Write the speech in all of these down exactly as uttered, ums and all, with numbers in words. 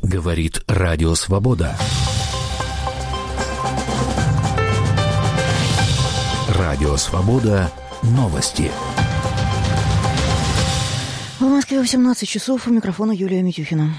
Говорит Радио Свобода. Радио Свобода. Новости. В Москве восемнадцать часов. У микрофона Юлия Митюхина.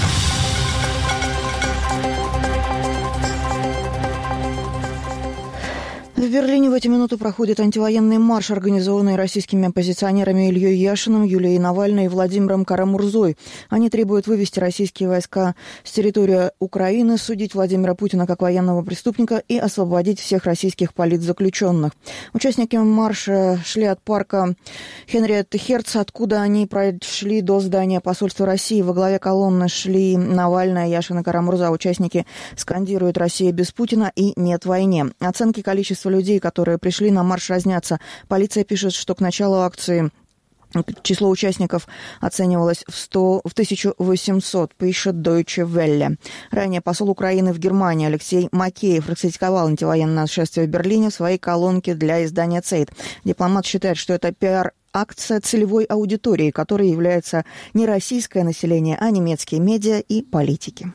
В Берлине в эти минуты проходит антивоенный марш, организованный российскими оппозиционерами Ильей Яшиным, Юлией Навальной и Владимиром Кара-Мурзой. Они требуют вывести российские войска с территории Украины, судить Владимира Путина как военного преступника и освободить всех российских политзаключенных. Участники марша шли от парка Хенриетты Херц, откуда они прошли до здания посольства России. Во главе колонны шли Навальная, Яшин и Кара-Мурза. Участники скандируют «Россия без Путина» и «Нет войне». Оценки количества людей, которые пришли на марш, разнятся. Полиция пишет, что к началу акции число участников оценивалось в, сто, в тысячу восемьсот, пишет Deutsche Welle. Ранее посол Украины в Германии Алексей Макеев раскритиковал антивоенное шествие в Берлине в своей колонке для издания «Цейт». Дипломат считает, что это пиар акция целевой аудитории, которой является не российское население, а немецкие медиа и политики.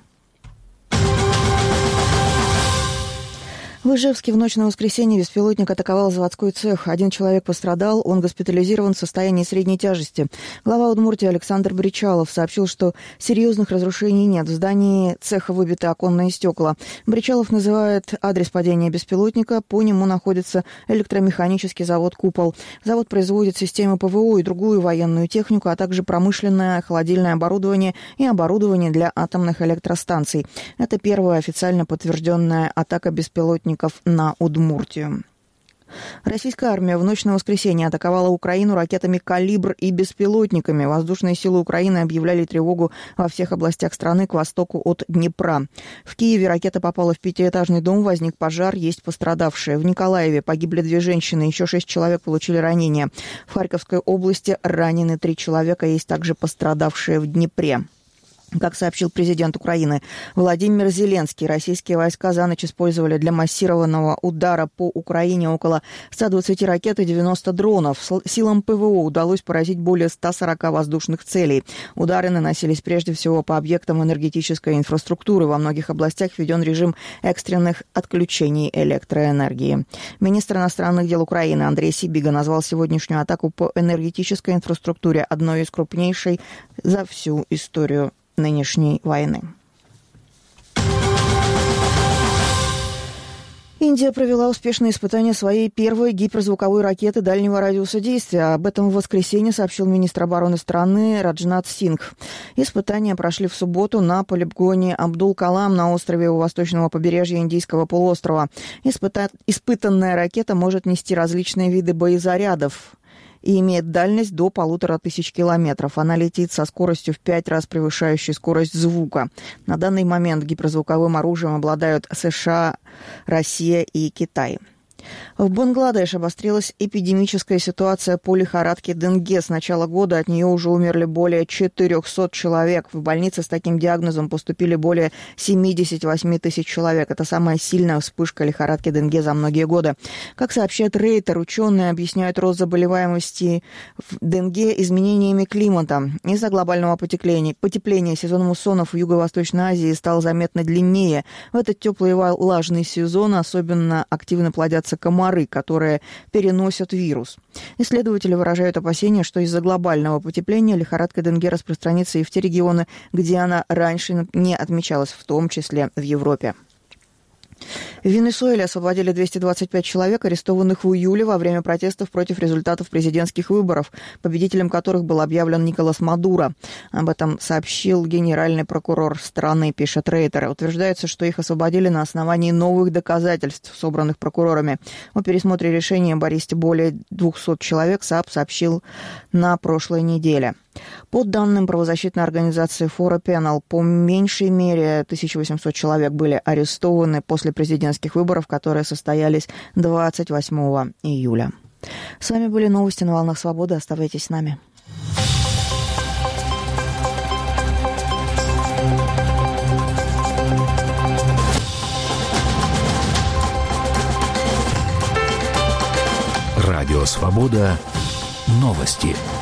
В Ижевске в ночь на воскресенье беспилотник атаковал заводской цех. Один человек пострадал, он госпитализирован в состоянии средней тяжести. Глава Удмуртии Александр Бричалов сообщил, что серьезных разрушений нет. В здании цеха выбиты оконные стекла. Бричалов называет адрес падения беспилотника. По нему находится электромеханический завод «Купол». Завод производит системы ПВО и другую военную технику, а также промышленное холодильное оборудование и оборудование для атомных электростанций. Это первая официально подтвержденная атака беспилотника на Удмуртию. Российская армия в ночь на воскресенье атаковала Украину ракетами «Калибр» и беспилотниками. Воздушные силы Украины объявляли тревогу во всех областях страны к востоку от Днепра. В Киеве ракета попала в пятиэтажный дом, возник пожар, есть пострадавшие. В Николаеве погибли две женщины, еще шесть человек получили ранения. В Харьковской области ранены три человека, есть также пострадавшие в Днепре. Как сообщил президент Украины Владимир Зеленский, российские войска за ночь использовали для массированного удара по Украине около ста двадцати ракет и девяноста дронов. Силам ПВО удалось поразить более ста сорока воздушных целей. Удары наносились прежде всего по объектам энергетической инфраструктуры. Во многих областях введен режим экстренных отключений электроэнергии. Министр иностранных дел Украины Андрей Сибига назвал сегодняшнюю атаку по энергетической инфраструктуре одной из крупнейшей за всю историю нынешней войны. Индия провела успешное испытание своей первой гиперзвуковой ракеты дальнего радиуса действия. Об этом в воскресенье сообщил министр обороны страны Раджнат Сингх. Испытания прошли в субботу на полигоне Абдул-Калам на острове у восточного побережья Индийского полуострова. Испыта... Испытанная ракета может нести различные виды боезарядов и имеет дальность до полутора тысяч километров. Она летит со скоростью в пять раз превышающей скорость звука. На данный момент гиперзвуковым оружием обладают США, Россия и Китай. В Бангладеш обострилась эпидемическая ситуация по лихорадке денге. С начала года от нее уже умерли более четырехсот человек. В больницы с таким диагнозом поступили более семьдесят восемь тысяч человек. Это самая сильная вспышка лихорадки денге за многие годы. Как сообщает Рейтер, ученые объясняют рост заболеваемости в денге изменениями климата. Из-за глобального потепления, потепления сезон муссонов в Юго-Восточной Азии стал заметно длиннее. В этот теплый и влажный сезон особенно активно плодятся комары, которые переносят вирус. Исследователи выражают опасения, что из-за глобального потепления лихорадка денге распространится и в те регионы, где она раньше не отмечалась, в том числе в Европе. В Венесуэле освободили двести двадцать пять человек, арестованных в июле во время протестов против результатов президентских выборов, победителем которых был объявлен Николас Мадуро. Об этом сообщил генеральный прокурор страны, пишет Рейтер. Утверждается, что их освободили на основании новых доказательств, собранных прокурорами. О пересмотре решения об аресте более двухсот человек САП сообщил на прошлой неделе. По данным правозащитной организации Фора Пенал, по меньшей мере тысяча восемьсот человек были арестованы после президентских выборов, которые состоялись двадцать восьмого июля. С вами были новости на «Волнах Свободы». Оставайтесь с нами. Радио «Свобода». Новости.